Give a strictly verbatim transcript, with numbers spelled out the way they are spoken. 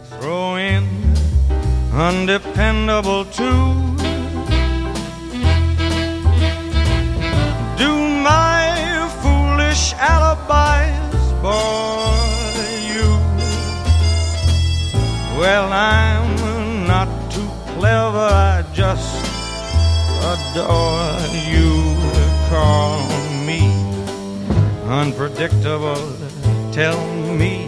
Throw in undependable too. Do my foolish alibis bore you? Well, I'm not too clever, I just adore you. Call me unpredictable, tell me